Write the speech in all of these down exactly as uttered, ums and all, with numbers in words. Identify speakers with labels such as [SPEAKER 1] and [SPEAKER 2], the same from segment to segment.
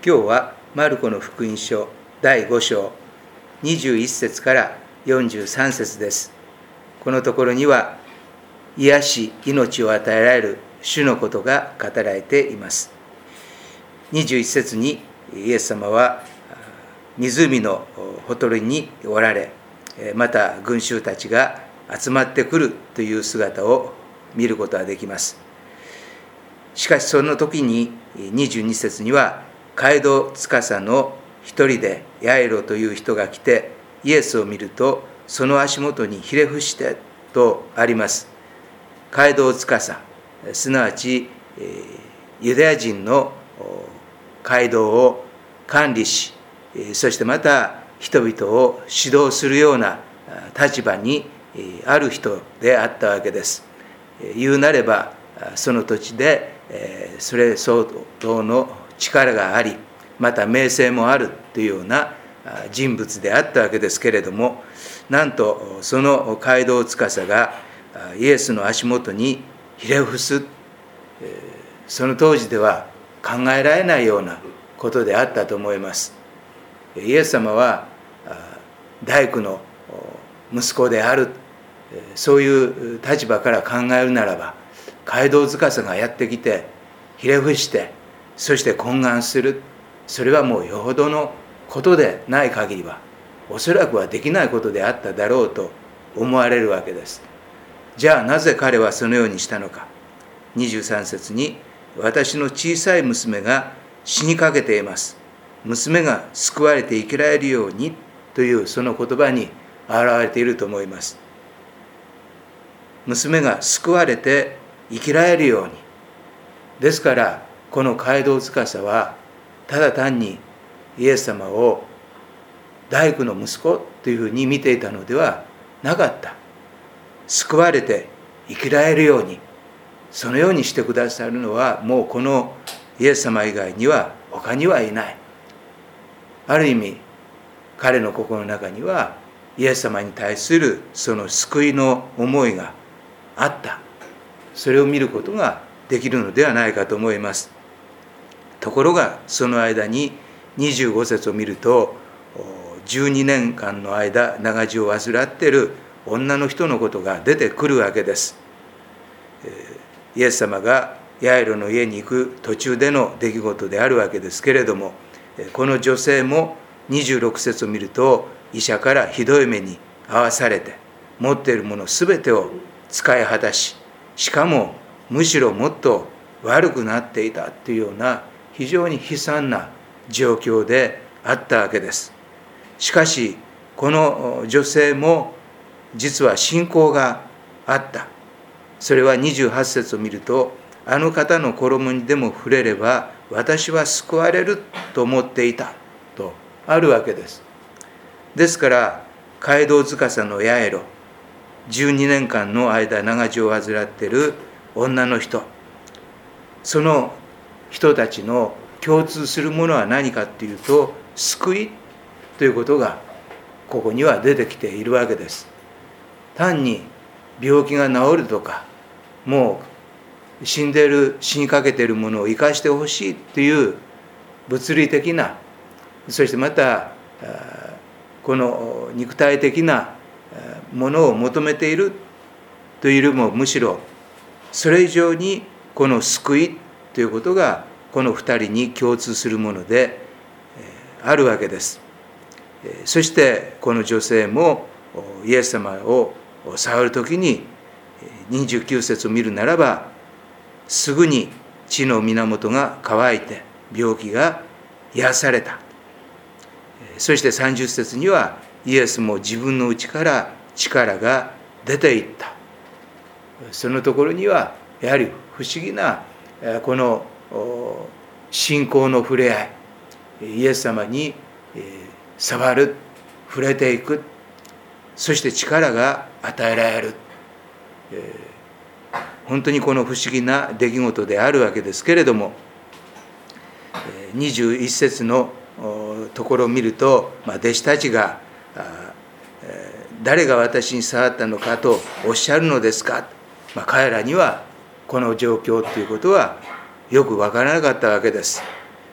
[SPEAKER 1] 今日はマルコの福音書だいご章にじゅういっ節からよんじゅうさん節です。このところには癒し命を与えられる主のことが語られています。にじゅういっ節にイエス様は湖のほとりにおられ、また群衆たちが集まってくるという姿を見ることができます。しかしその時ににじゅうに節には街道司の一人でヤイロという人が来てイエスを見るとその足元にひれ伏してとあります。街道司、すなわちユダヤ人の街道を管理し、そしてまた人々を指導するような立場にある人であったわけです。言うなればその土地でそれ相当の力があり、また名声もあるというような人物であったわけですけれども、なんとその街道司がイエスの足元にひれ伏す、その当時では考えられないようなことであったと思います。イエス様は大工の息子である、そういう立場から考えるならば、街道司がやってきてひれ伏してそして懇願する、それはもうよほどのことでない限りはおそらくはできないことであっただろうと思われるわけです。じゃあなぜ彼はそのようにしたのか。にじゅうさん節に私の小さい娘が死にかけています、娘が救われて生きられるようにというその言葉に表れていると思います。娘が救われて生きられるように。ですからこの街道司はただ単にイエス様を大工の息子というふうに見ていたのではなかった。救われて生きられるように、そのようにしてくださるのはもうこのイエス様以外には他にはいない。ある意味彼の心の中にはイエス様に対するその救いの思いがあった。それを見ることができるのではないかと思います。ところがその間ににじゅうご節を見ると、じゅうにねんかんの間長寿を患っている女の人のことが出てくるわけです。イエス様がヤイロの家に行く途中での出来事であるわけですけれども、この女性もにじゅうろく節を見ると医者からひどい目に遭わされて、持っているものすべてを使い果たし、しかもむしろもっと悪くなっていたというような非常に悲惨な状況であったわけです。しかしこの女性も実は信仰があった。それはにじゅうはち節を見ると、あの方の衣にでも触れれば私は救われると思っていたとあるわけです。ですから街道司のヤイロ、じゅうにねんかんの間長寿を患っている女の人、その人たちの共通するものは何かというと、救いということがここには出てきているわけです。単に病気が治るとか、もう死んでいる死にかけているものを生かしてほしいという物理的な、そしてまたこの肉体的なものを求めているというよりも、むしろそれ以上にこの救いということがこの二人に共通するものであるわけです。そしてこの女性もイエス様を触るときににじゅうきゅう節を見るならば、すぐに血の源が乾いて病気が癒された。そしてさんじゅう節にはイエスも自分の内から力が出ていった。そのところにはやはり不思議なこの信仰の触れ合い、イエス様に触る、触れていく、そして力が与えられる、本当にこの不思議な出来事であるわけですけれども、にじゅういち節のところを見ると、弟子たちが誰が私に触ったのかとおっしゃるのですか、彼らにはこの状況ということはよく分からなかったわけです。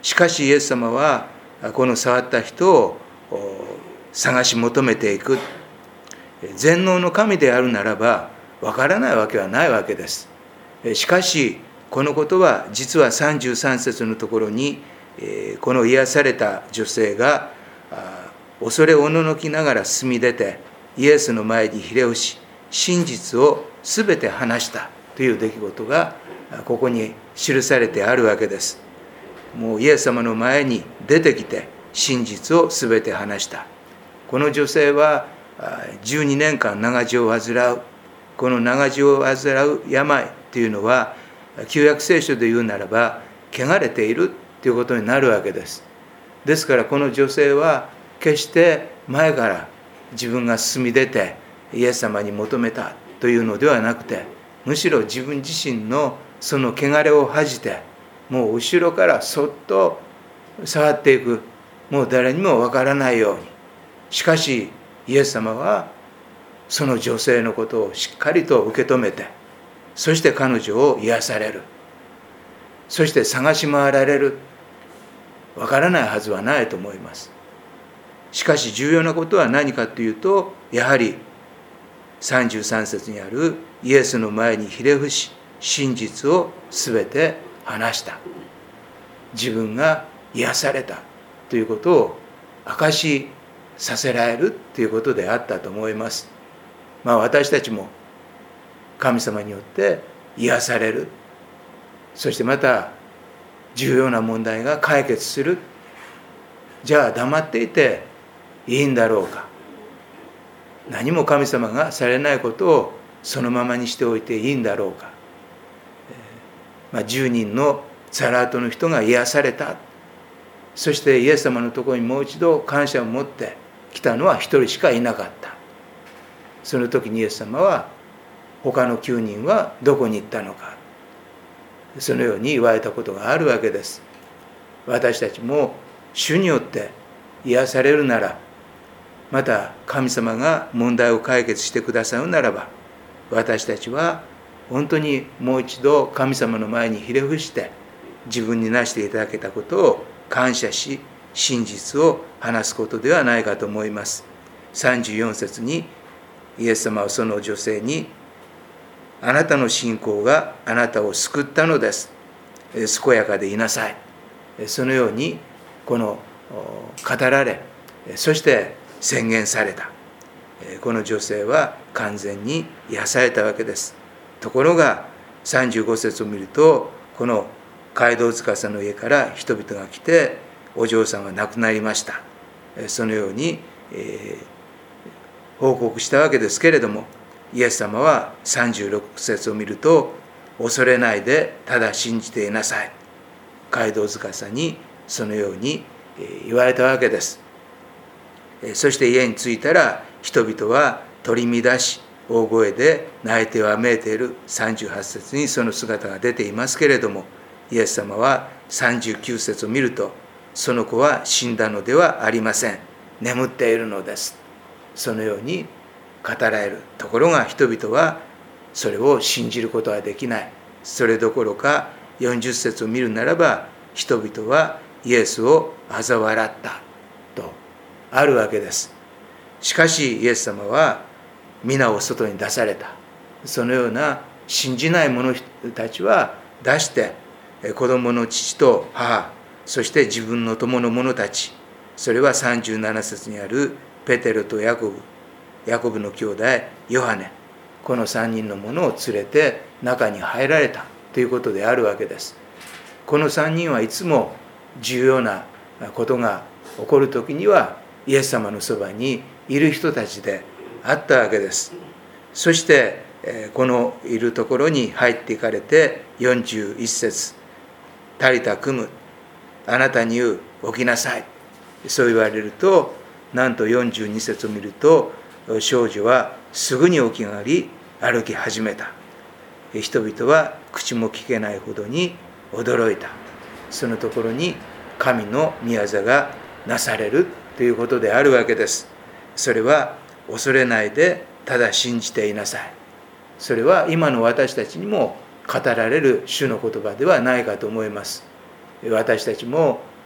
[SPEAKER 1] しかしイエス様はこの触った人を探し求めていく。全能の神であるならばわからないわけはないわけです。しかしこのことは実はさんじゅうさん節のところに、この癒された女性が恐れおののきながら進み出てイエスの前にひれ伏し、真実をすべて話したという出来事がここに記されてあるわけです。もうイエス様の前に出てきて真実をすべて話した。この女性はじゅうにねんかん長寿を患う。この長寿を患う病というのは旧約聖書で言うならば汚れているということになるわけです。ですからこの女性は決して前から自分が進み出てイエス様に求めたというのではなくて、むしろ自分自身のその汚れを恥じて、もう後ろからそっと触っていく。もう誰にもわからないように。しかしイエス様はその女性のことをしっかりと受け止めて、そして彼女を癒される。そして探し回られる。わからないはずはないと思います。しかし重要なことは何かというと、やはりさんじゅうさん節にあるイエスの前にひれ伏し、真実をすべて話した。自分が癒されたということを証しさせられるということであったと思います。まあ私たちも神様によって癒される。そしてまた重要な問題が解決する。じゃあ黙っていていいんだろうか。何も神様がされないことをそのままにしておいていいんだろうか。まあ、じゅうにんのサラートの人が癒された。そしてイエス様のところにもう一度感謝を持って来たのは一人しかいなかった。その時にイエス様は他のきゅうにんはどこに行ったのか。そのように言われたことがあるわけです。私たちも主によって癒されるなら、また神様が問題を解決してくださるならば、私たちは本当にもう一度神様の前にひれ伏して自分になしていただけたことを感謝し、真実を話すことではないかと思います。さんじゅうよん節にイエス様はその女性に、あなたの信仰があなたを救ったのです。健やかでいなさい。そのようにこの語られ、そして宣言された。この女性は完全に癒されたわけです。ところがさんじゅうご節を見ると、この街道司の家から人々が来て、お嬢さんは亡くなりました。そのように、えー、報告したわけですけれども、イエス様はさんじゅうろく節を見ると、恐れないでただ信じていなさい。街道司にそのように言われたわけです。そして家に着いたら人々は取り乱し、大声で泣いてわめいている。さんじゅうはち節にその姿が出ていますけれども、イエス様はさんじゅうきゅう節を見ると、その子は死んだのではありません。眠っているのです。そのように語られる。ところが人々はそれを信じることはできない。それどころかよんじゅう節を見るならば、人々はイエスを嘲笑ったとあるわけです。しかしイエス様は皆を外に出された。そのような信じない者たちは出して、子供の父と母、そして自分の友の者たち、それはさんじゅうなな節にあるペテロとヤコブ、ヤコブの兄弟ヨハネ、このさんにんの者を連れて中に入られたということであるわけです。このさんにんはいつも重要なことが起こるときにはイエス様のそばにいる人たちであったわけです。そしてこのいるところに入っていかれてよんじゅういち節、タリタクム、あなたに言う、起きなさい。そう言われると、なんとよんじゅうに節を見ると、少女はすぐに起き上がり歩き始めた。人々は口も聞けないほどに驚いた。そのところに神の御業がなされるということであるわけです。それは恐れないでただ信じていなさい。それは今の私たちにも語られる主の言葉ではないかと思います。私たちも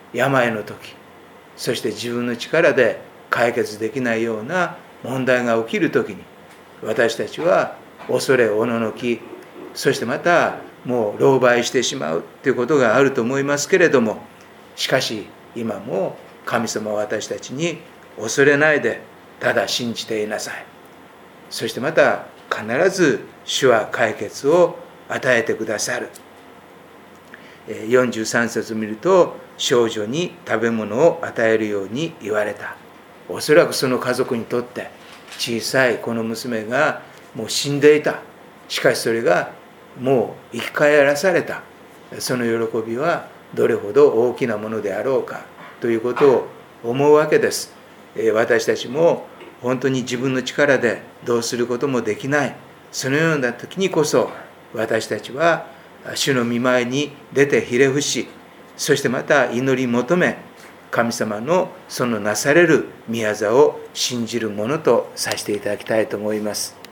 [SPEAKER 1] 病の時、そして自分の力で解決できないような問題が起きる時に、私たちは恐れおののき、そしてまたもう狼狽してしまうということがあると思いますけれども、しかし今も神様は私たちに恐れないで、ただ信じていなさい。そしてまた必ず主は解決を与えてくださる。よんじゅうさん節を見ると、少女に食べ物を与えるように言われた。おそらくその家族にとって小さいこの娘がもう死んでいた。しかしそれがもう生き返らされた。その喜びはどれほど大きなものであろうかということを思うわけです。私たちも本当に自分の力でどうすることもできない。そのような時にこそ私たちは主の御前に出てひれ伏し、そしてまた祈り求め、神様のそのなされる御業を信じるものとさせていただきたいと思います。